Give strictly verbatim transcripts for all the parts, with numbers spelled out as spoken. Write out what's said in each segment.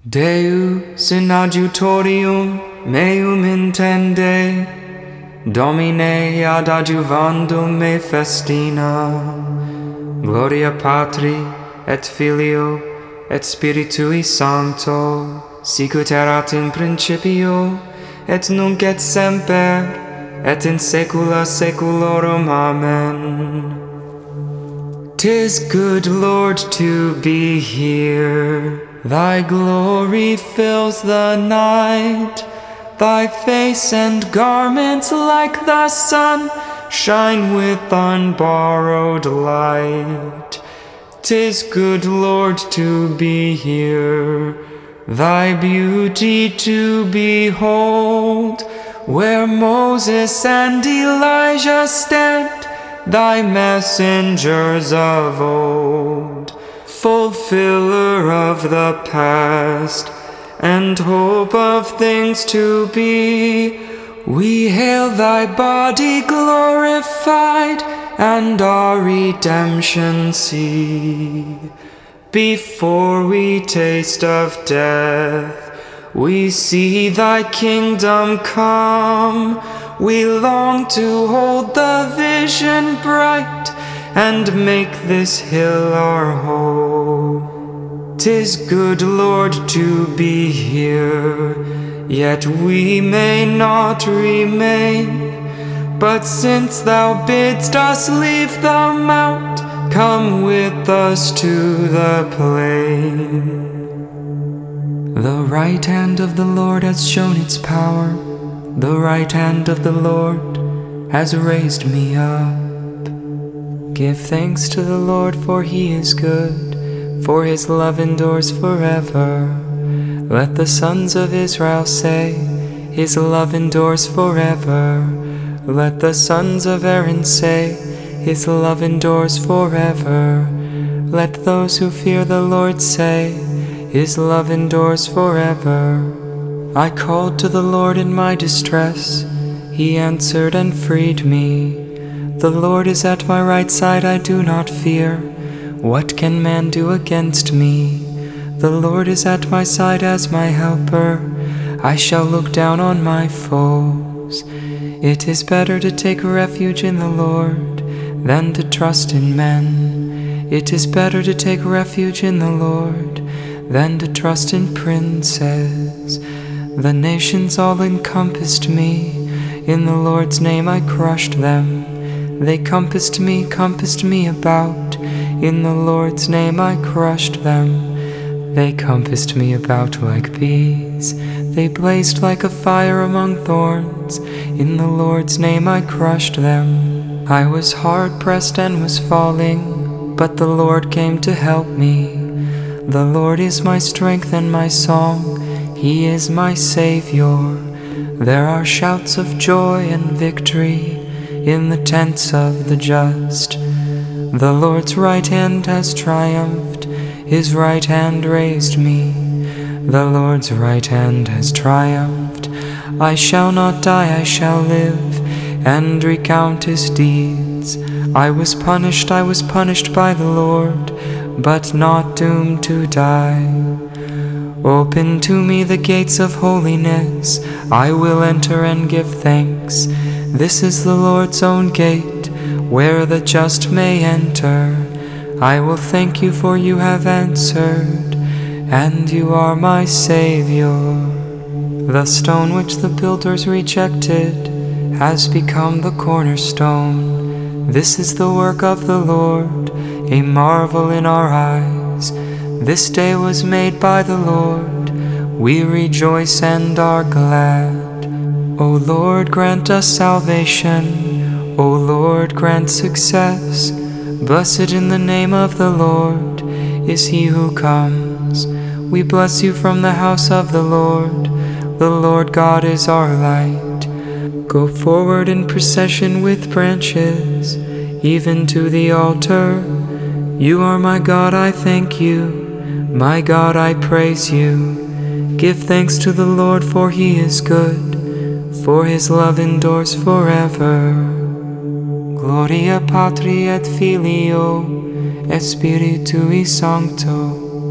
Deus in adjutorium meum intende, Domine ad adjuvandum me festina. Gloria Patri et Filio et Spiritui Sancto, sicut erat in principio et nunc et semper et in saecula saeculorum. Amen. 'Tis good, Lord, to be here. Thy glory fills the night. Thy face and garments like the sun shine with unborrowed light. 'Tis good, Lord, to be here. Thy beauty to behold, where Moses and Elijah stand, thy messengers of old, fulfiller of the past and hope of things to be. We hail thy body glorified and our redemption see. Before we taste of death, we see thy kingdom come. We long to hold the vision bright and make this hill our home. 'Tis good, Lord, to be here, yet we may not remain. But since thou bidst us leave the mount, come with us to the plain. The right hand of the Lord has shown its power. The right hand of the Lord has raised me up. Give thanks to the Lord, for he is good, for his love endures forever. Let the sons of Israel say, his love endures forever. Let the sons of Aaron say, his love endures forever. Let those who fear the Lord say, his love endures forever. I called to the Lord in my distress. He answered and freed me. The Lord is at my right side, I do not fear. What can man do against me? The Lord is at my side as my helper. I shall look down on my foes. It is better to take refuge in the Lord than to trust in men. It is better to take refuge in the Lord than to trust in princes. The nations all encompassed me. In the Lord's name I crushed them. They compassed me, compassed me about. In the Lord's name I crushed them. They compassed me about like bees. They blazed like a fire among thorns. In the Lord's name I crushed them. I was hard pressed and was falling, but the Lord came to help me. The Lord is my strength and my song. He is my Savior. There are shouts of joy and victory in the tents of the just. The Lord's right hand has triumphed. His right hand raised me. The Lord's right hand has triumphed. I shall not die, I shall live, and recount his deeds. I was punished, I was punished by the Lord, but not doomed to die. Open to me the gates of holiness. I will enter and give thanks. This is the Lord's own gate, where the just may enter. I will thank you, for you have answered, and you are my Savior. The stone which the builders rejected has become the cornerstone. This is the work of the Lord, a marvel in our eyes. This day was made by the Lord. We rejoice and are glad. O Lord, grant us salvation. O Lord, grant success. Blessed in the name of the Lord is he who comes. We bless you from the house of the Lord. The Lord God is our light. Go forward in procession with branches, even to the altar. You are my God, I thank you. My God, I praise you. Give thanks to the Lord, for he is good, for his love endures forever. Gloria Patri et Filio et Spiritui Sancto,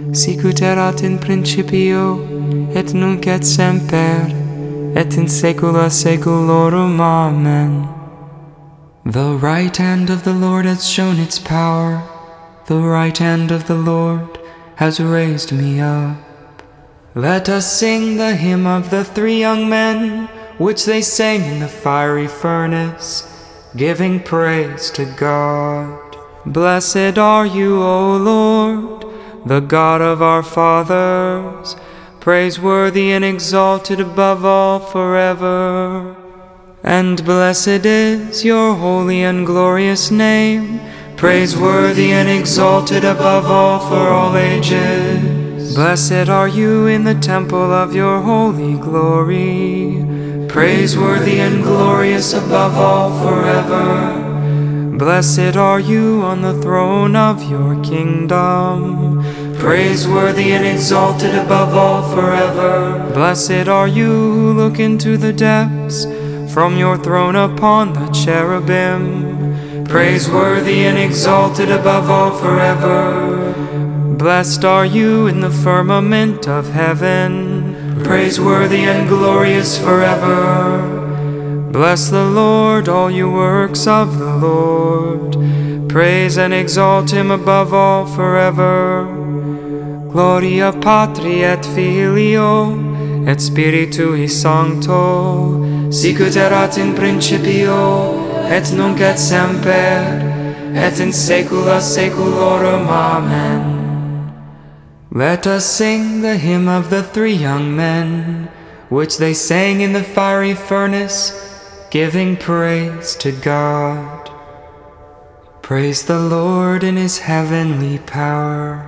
sicut erat in principio, et nunc et semper, et in saecula saeculorum. Amen. The right hand of the Lord has shown its power. The right hand of the Lord has raised me up. Let us sing the hymn of the three young men, which they sang in the fiery furnace, giving praise to God. Blessed are you, O Lord, the God of our fathers, praiseworthy and exalted above all forever. And blessed is your holy and glorious name, praiseworthy and exalted above all for all ages. Blessed are you in the temple of your holy glory, praiseworthy and glorious above all forever. Blessed are you on the throne of your kingdom, praiseworthy and exalted above all forever. Blessed are you who look into the depths from your throne upon the cherubim, praiseworthy and exalted above all forever. Blessed are you in the firmament of heaven, praiseworthy and glorious forever. Bless the Lord, all you works of the Lord. Praise and exalt him above all forever. Gloria Patri et Filio et Spiritui Sancto, sicut erat in principio, et nunc et semper, et in saecula saeculorum. Amen. Let us sing the hymn of the three young men, which they sang in the fiery furnace, giving praise to God. Praise the Lord in his heavenly power.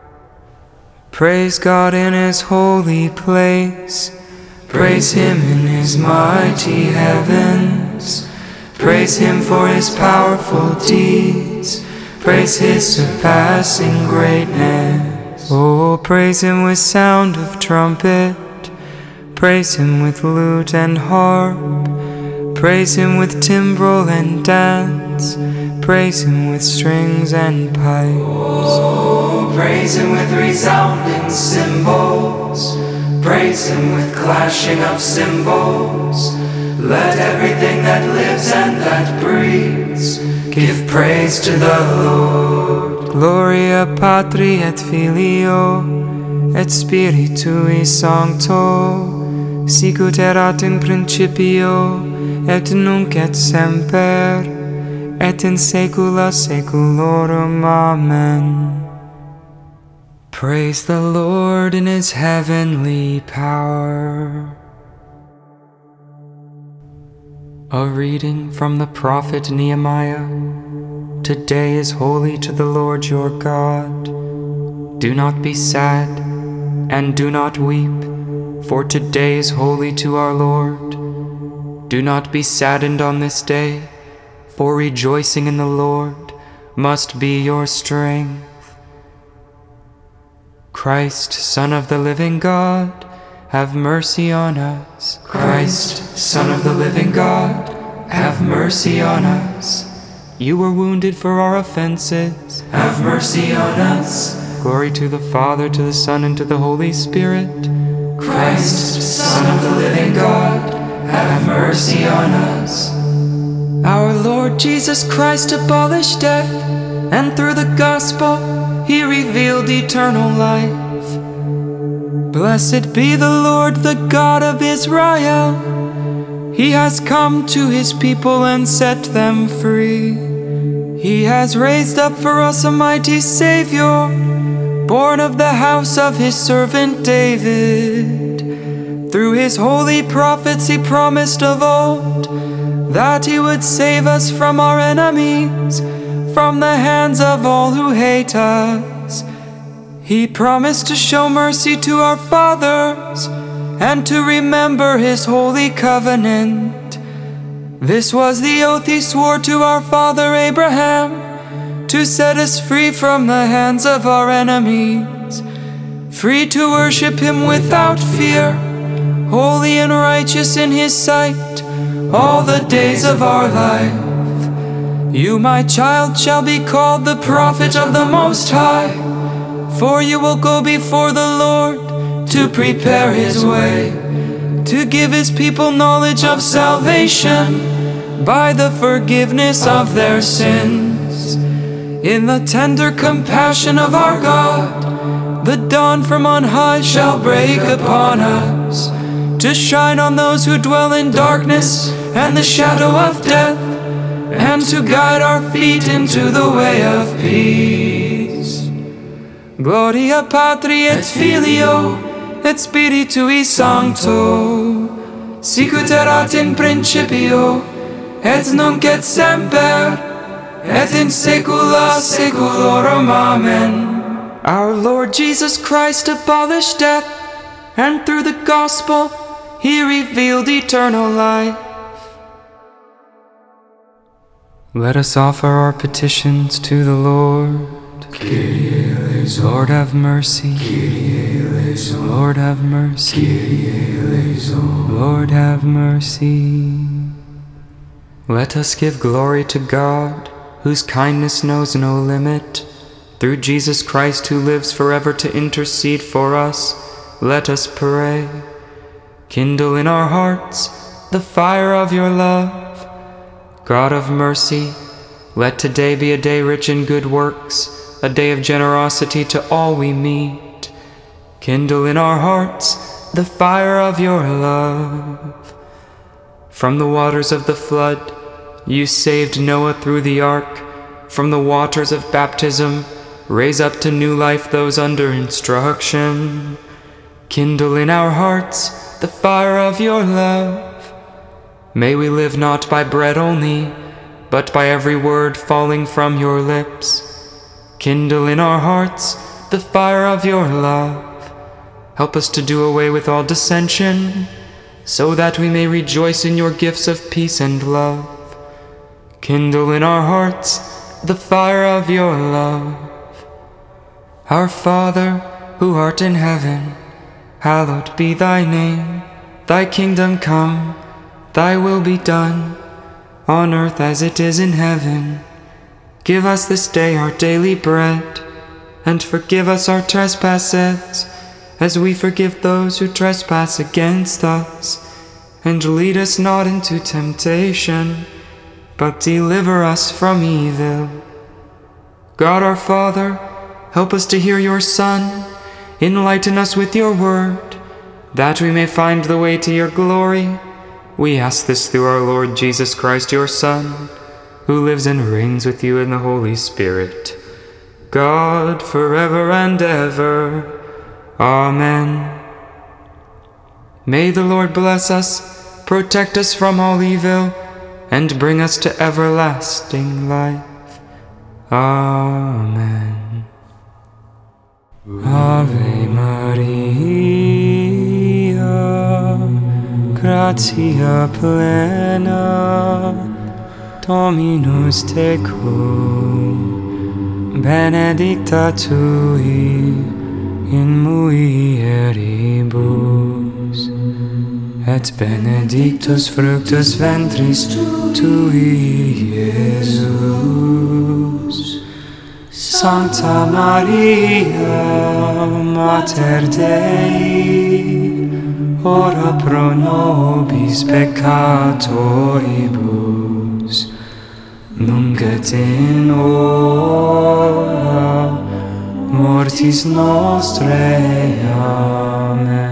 Praise God in his holy place. Praise him in his mighty heavens. Praise him for his powerful deeds. Praise his surpassing greatness. Oh, praise him with sound of trumpet. Praise him with lute and harp. Praise him with timbrel and dance. Praise him with strings and pipes. Oh, praise him with resounding cymbals. Praise him with clashing of cymbals. Let everything that lives and that breathes give praise to the Lord. Gloria Patri et Filio et Spiritui Sancto, sicut erat in principio, et nunc et semper, et in saecula saeculorum. Amen. Praise the Lord in his heavenly power. A reading from the prophet Nehemiah. Today is holy to the Lord your God. Do not be sad, and do not weep, for today is holy to our Lord. Do not be saddened on this day, for rejoicing in the Lord must be your strength. Christ, Son of the living God, have mercy on us. Christ, Son of the living God, have mercy on us. You were wounded for our offenses. Have mercy on us. Glory to the Father, to the Son, and to the Holy Spirit. Christ, Son of the living God, have mercy on us. Our Lord Jesus Christ abolished death, and through the gospel he revealed eternal life. Blessed be the Lord, the God of Israel. He has come to his people and set them free. He has raised up for us a mighty Savior, born of the house of his servant David. Through his holy prophets he promised of old that he would save us from our enemies, from the hands of all who hate us. He promised to show mercy to our fathers and to remember his holy covenant. This was the oath he swore to our father Abraham, to set us free from the hands of our enemies, free to worship him without fear, holy and righteous in his sight all the days of our life. You, my child, shall be called the prophet of the Most High, For you will go before the Lord to prepare his way, to give his people knowledge of salvation by the forgiveness of their sins. In the tender compassion of our God, the dawn from on high shall break upon us, to shine on those who dwell in darkness and the shadow of death, and to guide our feet into the way of peace. Gloria Patri et Filio et Spiritui Sancto, sicut erat in principio, et nunc et semper, et in saecula saeculorum. Amen. Our Lord Jesus Christ abolished death, and through the gospel he revealed eternal life. Let us offer our petitions to the Lord. Kyrie eleison. Lord have mercy. Kyrie eleison. Lord have mercy. Kyrie eleison. Lord have mercy. Let us give glory to God, whose kindness knows no limit. Through Jesus Christ, who lives forever to intercede for us, let us pray. Kindle in our hearts the fire of your love. God of mercy, let today be a day rich in good works, a day of generosity to all we meet. Kindle in our hearts the fire of your love. From the waters of the flood, you saved Noah through the ark. From the waters of baptism, raise up to new life those under instruction. Kindle in our hearts the fire of your love. May we live not by bread only, but by every word falling from your lips. Kindle in our hearts the fire of your love. Help us to do away with all dissension, so that we may rejoice in your gifts of peace and love. Kindle in our hearts the fire of your love. Our Father, who art in heaven, hallowed be thy name. Thy kingdom come, thy will be done, on earth as it is in heaven. Give us this day our daily bread, and forgive us our trespasses, as we forgive those who trespass against us. And lead us not into temptation, but deliver us from evil. God our Father, help us to hear your Son. Enlighten us with your word, that we may find the way to your glory. We ask this through our Lord Jesus Christ, your Son, who lives and reigns with you in the Holy Spirit, God, forever and ever. Amen. May the Lord bless us, protect us from all evil, and bring us to everlasting life. Amen. Ave Maria, gratia plena, Dominus tecum, benedicta tui in mulieribus, et benedictus fructus ventris tui, Iesus. Sancta Maria, Mater Dei, ora pro nobis peccatoribus, nunc et in hora mortis nostrae. Amen.